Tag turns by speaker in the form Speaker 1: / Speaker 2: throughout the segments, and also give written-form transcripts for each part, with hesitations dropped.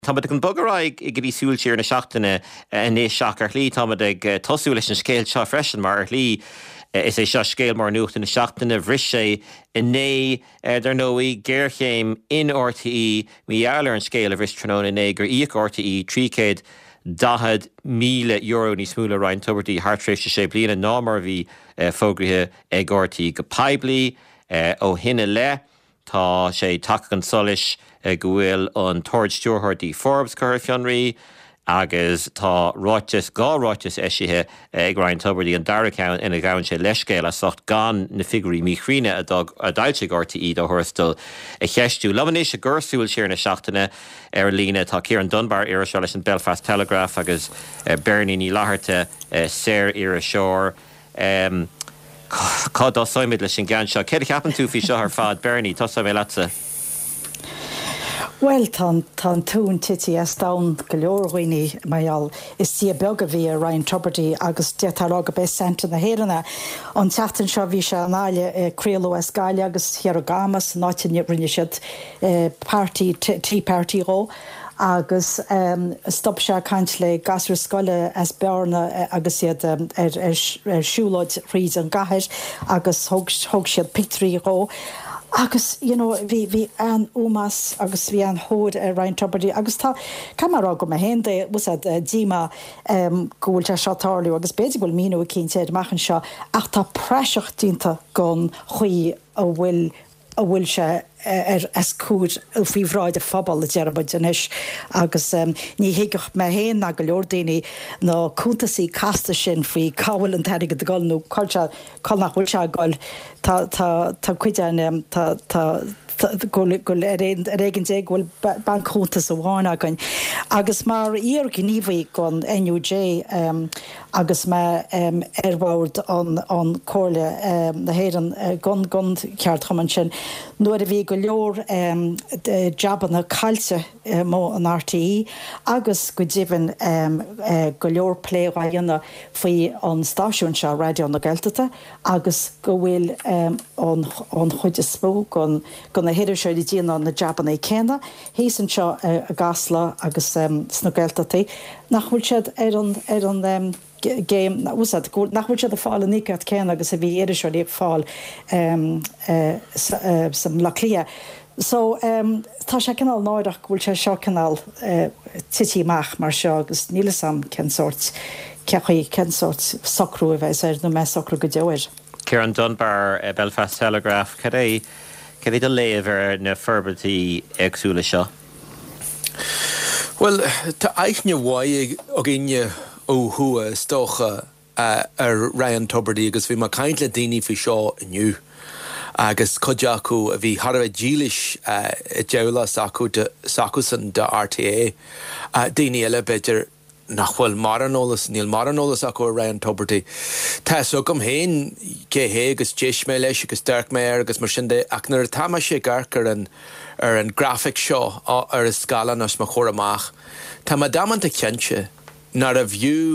Speaker 1: Tá an bogarráig I grí súil tíir na seachtainna níos seach ar lí tá ag tosú leis an scéil seo freisin mar ar lí is é seo scéil mar nuachta na seachtainna bhris sé inné ar nóí géirchéim in RTE míheallar an scéil a bhris tróna inné gur íoc RTE 310,000 euro ní smúla Ryan Tuberty hartrééis sé bliana námar bhí fógrathe ag RTE go peblií ó hinne le tá sé take an solis go bhfuil an Tord Stewart Forbes chur fionraí agus tá ráitis eisithe ag Ryan Tuberty an daracán ina gabhann sé leiscéil a socht gan na figurí míchríne a dailte RTE do thuirstal a cheistú. Lamanéis a gursúil séar na seachtainna ar lína tá Kieran Dunbar ar se leis an Belfast Telegraph agus Bernie ní láthirte séir ar a seoir. Cá dá soimid leis an gan seo. Céad ceapan tú fí seo ar fad Bernie, tá sa bhé leatsa?
Speaker 2: Well, tá tún tití as dán go leorghine maiall is tí bega bhí a Ryan Tuberty agus detarrá go bes senta na héanna an teachtain seo bhí se an áile créalú as gáile agus Hierogamas náitin rinne siad Tea Party ró agus stop se caint le gasú scoile as bearna agus iad siúlóid ríd an gathir agus thug siad picturí ró. Agus, bhí an úmas agus bhí an hód Ryan Tuberty agus tá camara go hénta was díma gúilte seotáliú agus beidir bhfuil míú cinnte machchan seo ach tá preiseach dínta gon chuí a bhfuil se as cúd fríomhráid a fphobal a dearabad denis agus ní hiigech me héin a go leor daoine ná cúntasaí casta sin faoi cábhfuil an teirigh a gáil nó colnachhfuil se gáil tá cuidean réigen dé bhfuil bancúntas a bháin againn. Agus mar íor gníomhaí gon NUJ agus me bhhaird an cóirle na héan gon ceart chuman sin nuair a bhí go leor jaban na cailte mó an RTE agus go ddíhann go leor pléráilna faoi an stáisiún seo radio na Gaeltachta agus go bhfuil an chuide smó gon na héidir seo i dtíana na jaban é céna hésan seo a gasla agus sna Gaeltachtaí nachhfuil siad ar an game nachhfuil siad a fáil an nícat céna agus a bhí éidir seo ag fáil sam laclia. So tá sé canál náireach bhfuil sé seo canál titíach mar seo agus níle sam censort cechaí censort socrú a bheits ar nó me socrú go deir.
Speaker 1: Kieran Dunbar Belfast Telegraph cad é do léamh na ferbertí agsúla seo?
Speaker 3: Well, tá aichne bhaid a gine ó thua stocha ar Ryan Tuberty agus bhí mar caint le daoine fao seo inniu. Agus codeacu a bhí Harveh dílis deolas acu san de RTA daoine eile beidir nachhfuil maranolalas níl maranolalas acu Ryan Tuberty. Tá so gom héin cé agus deis mé leis agus deirc mé agus mar sin de ach nar táime sé garcar ar an graphic seo ar a scala nas mar chóir amach. Tá ma damanta ceanse nar a bhiú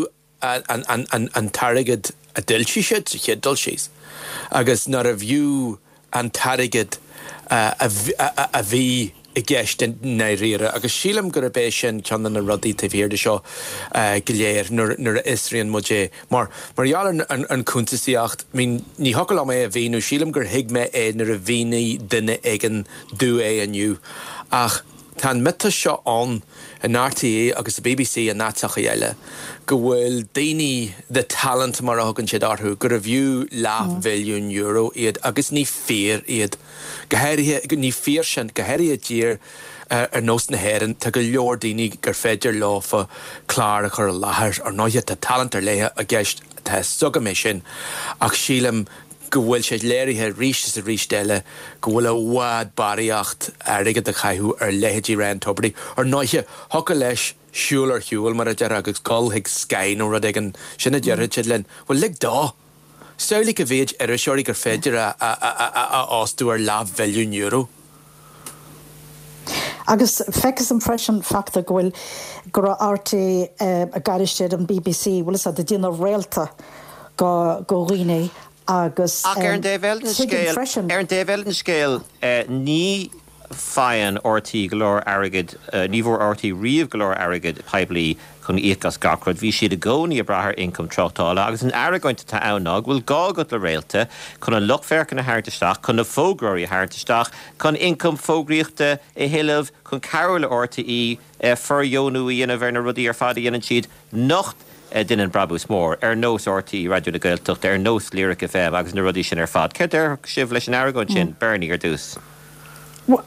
Speaker 3: an tarigid a dilsí siad sa chéad síos agus nar a bhiú an tarigid a bhí I gceist na riire agus sílam gur a béis sin ceanna na rudaí ta bhíirde seo go léir nuair a isríonn muidé. Mar dhealar an cúntasaíocht ní hocail am é a bhíú sílam gur hiig me é nar a bhínaí duine ag an dú é aniu. Ach tá mita seo an RTA agus a BBC an náteach eile go bhfuil daoine the talent mar a thugann siad orthú gur a bhiú €5 million iad agus ní fér iad. Ní fér sin gohéirí dír ar nós na héireann tá go leor daoine gur féidir lá fa clár a chur láthair ar náiad tá talent ar léthe a gceist tá sugam é sin ach sílam go bhfuil sé léirithe ríis a ríis déile go bhfuil a bhád baríocht rigad a chaithú ar leithéidí Ryan Tuberty ar náithe thoca leis siúlar hiúil mar a dear agus gáilthaigh scain ó rud ag an sinna dearthaid siad len bhfuil lig dá. Saola go bhéid ar a seoirí gur féidir a ástú ar €5 million.
Speaker 2: Agus fecas an freisin facta gohfuil gur RTA a garistead an BBC bhfuil is a dtíana réalta go riine agus
Speaker 1: ar an David scéil ní fayan ortí glór agad níhór ortí riomh glór agad peblií chun íchas gacrod bhí siad a gcónaí a brathair income trochtála agus an airagainte tá annág bhfuil gágad le réalta chun an lochfercan na háirteisteach chun na fógróirí a háirteisteach chun income fógríochta i hiilemh chun carúla ortaí furjónú í dhéanamh na rudí ar fada dhéanann siad nocht din an brabús mór nós ortaí radio na Gaeltacht nós Lyric FM agus na rudí sin ar fad. Ceir sibh leis an airagaint sin Bernie ar dús.
Speaker 2: Well,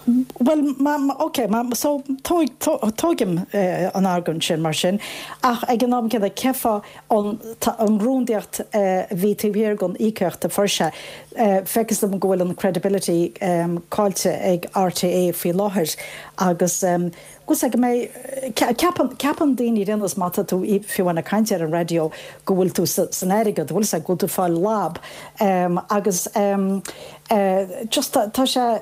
Speaker 2: so tógim an argan sin mar sin ach ag an am cead cefa an rúndiacht bhí tíhhéir gon íceocht a forse fegus am gohfuil an credibility cáilte ag RTA fí láthir agus gus ag mé ceapan daoine rinneas mata tú fiúhna caiintear an radio go bhfuil tú san airigad bhfuil sa go tú fáil lab agus just tá sé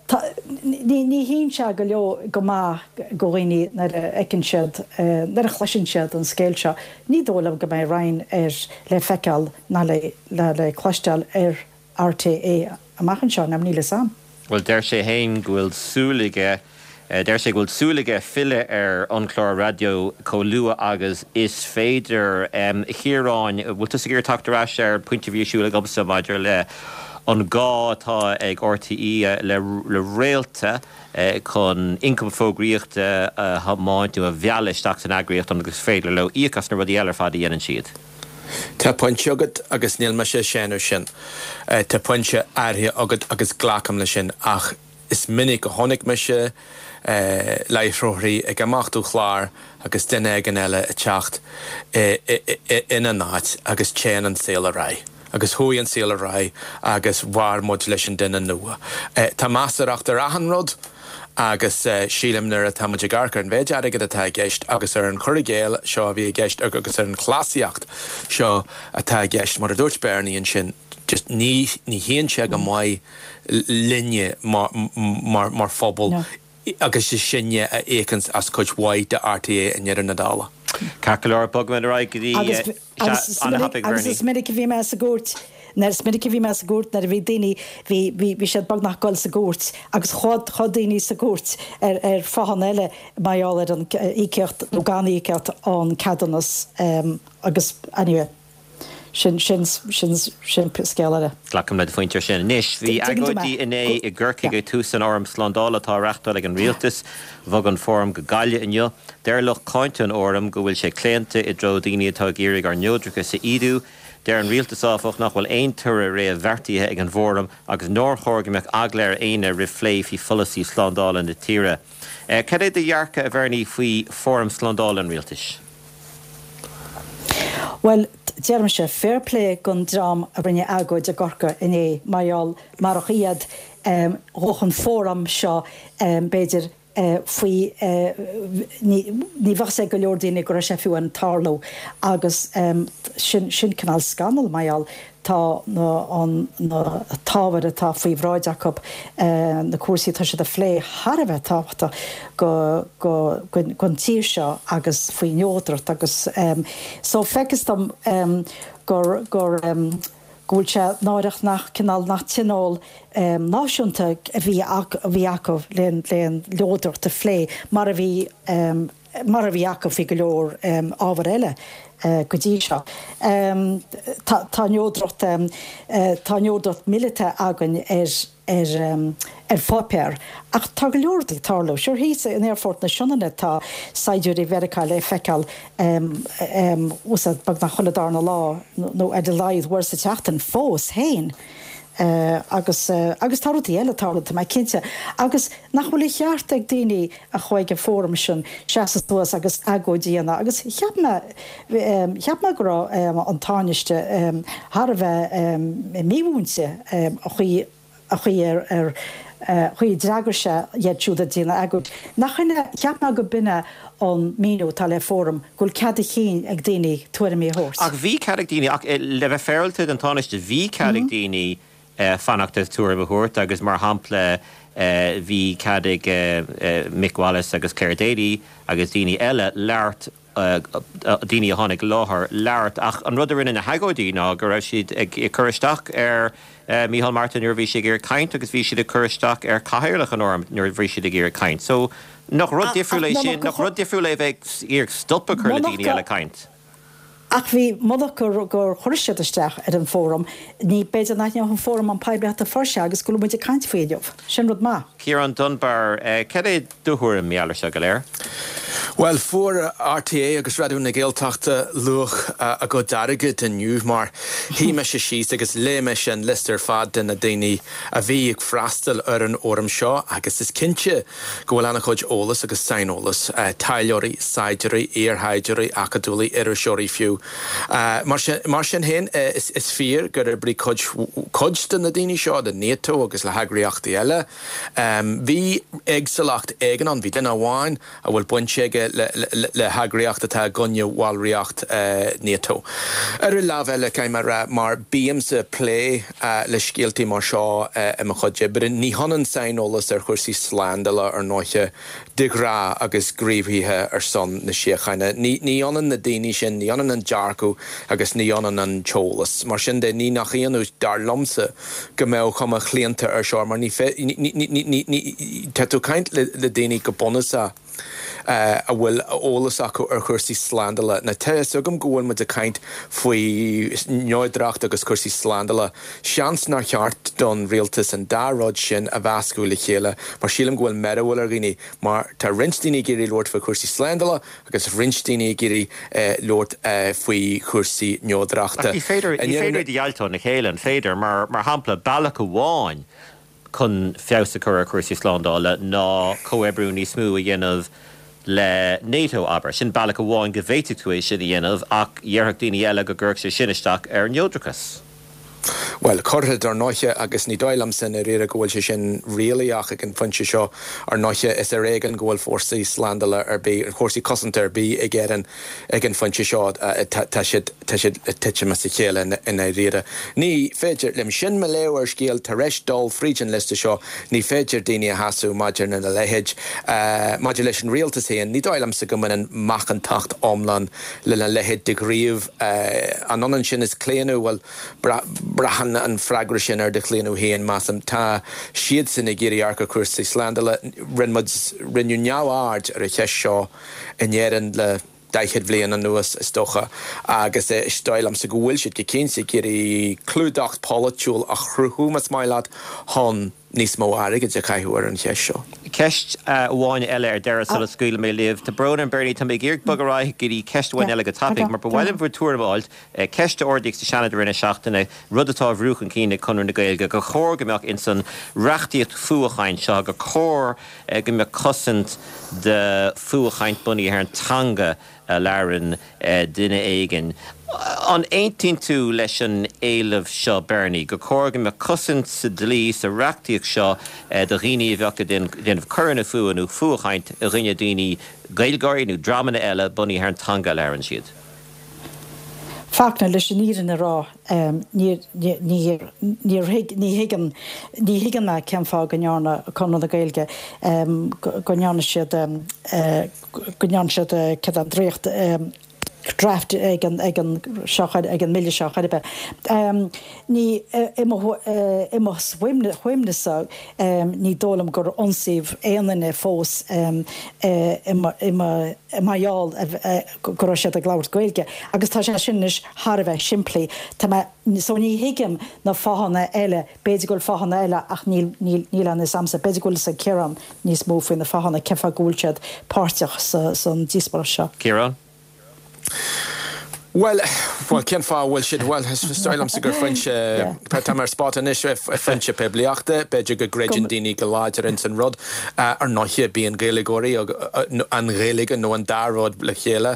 Speaker 2: ní hín se go leo go má goghine nar ecin siad nar a chluisin siad an scéil seo ní dólam go mé rain le feiceal ná le chluisteal RTA amachchan seo nam níle sam.
Speaker 1: Well der sé hain gohfuil súlaige der sé gohfuil súlaige fille ar anchlár radio cólua agus is féidir chiaráin bhfuil tu gur tachtarrás ar pointinte bhíisiúla gomsa maidir le an gá tá ag RTE le réalta chun income fógríochta hamáintú a bhealaisteach an agriíocht agus féidir le íchas na rudí eile fada dhéanann siad.
Speaker 3: Tá pointse agad agus níl me sé séanú sin. Tá pointse airthe agad agus ghlacham le sin ach is minic go tháinig me se leithróirí ag amachú chláir agus duine ag an eile a teacht ina náit agus téan an saola rá. Agus thuí an saola rá agus bhar muid leis an duine nua. Tá measarach ar ahanrod agus sílimnar a táid garcar an bhéid aige atá gceist agus ar an chorigéil seo a bhí gceist agus ar an chlásíocht seo atá gceist mar a dúirt Bernie sin just ní híonn se go maiid linne mar phobal agus is sinne a écans as chuid mhaid de RTA in Iar na Dála.
Speaker 1: Cacalar bogman ar aigidí
Speaker 2: agus is minic bhí me a gút nar smidig bhí me a gút nar bhí daoine bhí sé bagnach goil sa gút agus chod daoine sa gút ar fahan eile maiáil ar an íceocht nó gan íceocht an cadannas agus anyway sin scéile.
Speaker 1: Glacham le fointear sin. Nis, bhí agóidí iné I ggurcaí go tú san orm slándála tá reachtáil ag an rialtas, bhag an fórm go gaile inniu. Deir lech cáinte an orm go bhfuil sé cléanta I dro daoine atá géirigh ar neodracha sa iadú. Deir an rialtas áfach nach bhfuil aon tura ré a bheartaithe ag an bhórm agus nóir chóirgeamach agléir aine rifléh hí folasí slándála na tíre. Cad é de dhearcha a bhearnaí faoi fórm slándála an rialtas?
Speaker 2: Well, Jeremy sé fair play gon drám a brinne agóid a gorca iné maiall marach iad roch an fóram seo beidir faoi ní bhah sé go leor daoine go sé fiú an tarló agus sin canal scanal maiall tá na táhar atá faoi bhráid Jacob na cuasaí tá sé a phlé Harbheith tábhachta gon tír seo agus faoi neodracht agus so fecus gur gúil se náireach nach cinál national náisiúnta a bhí acu léon leodracht a phlé mar a bhí acu fi go leor ábhar eile go dtí seo. Tá neodracht milite agan ar fápéir ach tá go leordaí tarló. Siúr hísa in airfort na siúnana tá saidiúí vericáil feiceáil úsad bag na choladár na lá nó a de laid war sa teachtain fós hain. Agus tarútaí eile tarlanta mai cinnte. Agus nachhfuil cheart ag daoine a chuig fórum sin seaas agus agóidíana. Agus cheap me go an táiste Harbheith míhúnse a chuí chuí dragur se dheadsiúda dína agóid. Nachine cheap me go binne an míú tal le fórum gúil cead chin ag daoine tuair mí hós.
Speaker 1: Ach bhí cead daoine ach le bheith féiltead an táiste bhí cead daoine fanachta túair bhúirt agus mar hampla bhí cadig Mick Wallace agus Claire Daly agus daoine eile leart daoine a tháinig láthair leabhart ach an rud rinne na hagóidí ná go raibh siad ag curisteach ar Micheál Martin nuair bhí sé gur caint agus bhí siad a curisteach ar caitheirlach an orm nuair bhí siad a gur caint. So nach rud difriúla sin nach rud difriúla bheith ar stoppa chuir le daoine eile caint.
Speaker 2: Ach bhí modach gur chuirisiisteach ar an fórum, ní beidir naithne an fórum an peibbeat a forse agus go muide caint féideomh. Sin rud má.
Speaker 1: Ciarán Dunbar, cad é dúthúir meallar se go léir?
Speaker 3: Well, voor RTA agus radioú na Gaeltachta luch a go darigid in nniuh mar hí me se síos agus lé me sin lister fad den na daoine a bhí ag freastal ar an orm seo agus is cinse go bhfuil anna chuid ólas agus sainolalas taileoirí, saidirí, éarthaidirí, acadúlaí, iiriseoirí fiú. Mar sin hen is fear gur brí chuid den na daoine seo de NATO agus le hagraíochtaí eile. Bhí agsalacht éigen an bhí den amháin a bhfuil buinte le hagraíocht atá gunne bhálraíocht NATO. Ar a lábh eile caiimar mar bíam sa plé le scialtaí mar seo am chuide, but ní hanan sainolalas ar chuirsaí slándala ar náithe digrá agus gríomhíthe ar son na siachaine. Ní anan na daoine sin, ní anan an dearcú agus ní anan an teolalas. Mar sin de ní nach íonú dar lomsa go mbeadh chuma chlianta ar seo, mar ní tú caint le daoine go bonasa a bhfuil ólas acu ar chuirsaí slándala. Na te sugam gohfuil mu a caint faoi neoidracht agus chuirsaí slándala. Seans nach cheart don rialtas an dáróid sin a bhascú le chéile, mar sílam gohfuil merahfuil ar gine, mar tá rinstíine géirí Lord faoi chuirsaí slándala agus rinstíine géirí Lord faoi chuirsaí neoidrachta.
Speaker 1: Í féidir dialtó na chéile an féidir mar hampla bailach amháin chun feabhsa chur chuirsaí slándála ná comhebrú ní smú a dhéanamh le NATO aber. Sin bailach amháin go bhhéite tú é sin dhéanamh ach dhearthach daoine eile go gurg sé sinisteach ar neodrachas.
Speaker 3: Well, corthe ar náithe agus ní dailam san a réire gohfuil sé sin réalaach ag an funse seo ar náithe is ar éigen gohfuil fórsaí slándala ar bí ar chósaí cosanta ar bí ag éan ag an funse seo tá siad tiite me sa chéile in é réire. Ní féidir lim sin me léo ar scéal tar éis dul frídin lista seo, ní féidir daoine a hasú maidir na lehéid maidir leis an rialtas héan, ní dailam sa go man an machchan tacht omlan le na lehéid de gríomh an anan sin is cléanú bhfuil brahan an fragra sin ar de chléanú héan masam tá siad sin i géirí arca chuirsaí slándala rinneú neamháard ar a cheis seo in éan le daichead bblion an nuas is docha agus stáil am sa go bhfuil siad go cénsa géirí clúdacht polúil a chruthú mas maiad hon níos mó aige de caiithúar an cheis seo.
Speaker 1: Ceist bháin eile ar deire sa scuil mé libh, Tá Brón an Bernie tá mé ggéirt bagará gurí ceist bháin eile go tapig, mar bhhailm bhfuil túrmáilt ceiste ordaigh sa seanad rinne seachtainna rudatá bhrúchan cíine chunú na gailge go chóir gomeach in san reachtaíocht fuachaint seo go chóir go me cosint de fuachaint bunaí ar an tanga learan duine éigen. An 18 tú leis an éileh seo Bernie, go cóirgam me cosint sa dlí sa reachtaíocht seo de riine bheacha déanamh curna fuanú fuachaint a rinne daoine gailgairí dramana eile bunaí ar an tanga learan siad.
Speaker 2: Fácna leis an írin a rá ní higan na ceamfá gonearna chuna a gailge gonearna siad cad an dréocht draft ag an mille seachad be. Ní imime chuimnasa ní dólam gur onsíh éanana fós maiall gur sé a gláir goilge. Agus tá sé sinnis Har bheith siimplí. So ní hiigim na fáhanna eile, beidir goil fáhanna eile ach níl an is samsa, beidir goil sa Ciarán níos mó faoin na fáhanna cefa gúiltead páirteach san díospóir seo.
Speaker 1: Ciarán?
Speaker 3: Well, cén fá bhfuil siad bhfuil stáilm sa gur funse tá mar spát inis funse pe bliachta, beidir go gréidir daoine go láidir in san rud ar náithe bíon géilegóirí an réige nó an dáród le chéile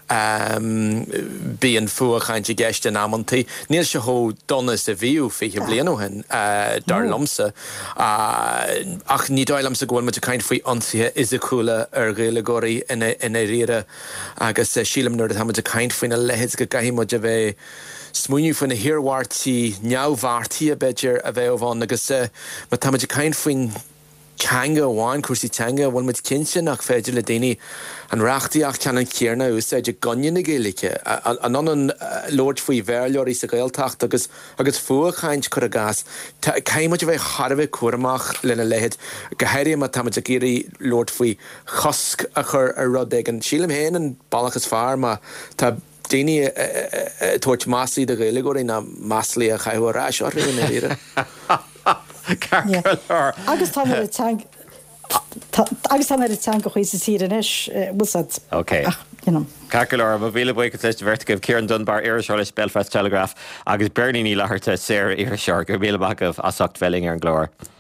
Speaker 3: bíon fuachaint i gceist an ammantaí. Níl se thó donna sa bhíú fiche blianúhan dar lomsa ach ní dailam sa gháil mu a caint faoi ionsaithe is a coolla ar géilegóirí ina riire agus sílam nuair a tá mu a caint faoin na lehéid go gaithí muid a bheith smúniú faoin na hiarhhairtaí neamhhartaí a beidir a bheith bháin agus tá muid a caint faoin teanga bháin cuasí teanga bhfuil mit cinse nach féidir le daoine an reachtaíach teanna céarna úsáidir ganne na Gaeilge an Lord faoi bhéirleoirí sa Gaeltacht agus fuachaint chu a gas caiimiid bheith charbheith cuaramach lena leihead go heirí má táid a géirí Lord faoi chosc a chur ar rud ag an sílam héin an ballachas fearr má tá daoine tuairt measaí de Gaeilge goirí na measlaí a chaithhrá seo riúna ire.
Speaker 2: Agus tá go chuí sa tír inis bhúsad.
Speaker 1: Okay. Cacalar a bhíle buid leis verticah Kieran Dunbar Irish leis Belfast Telegraph agus Bernie ní lethirta sé ar seir go bhíle bagah asacht felling ar an glóir.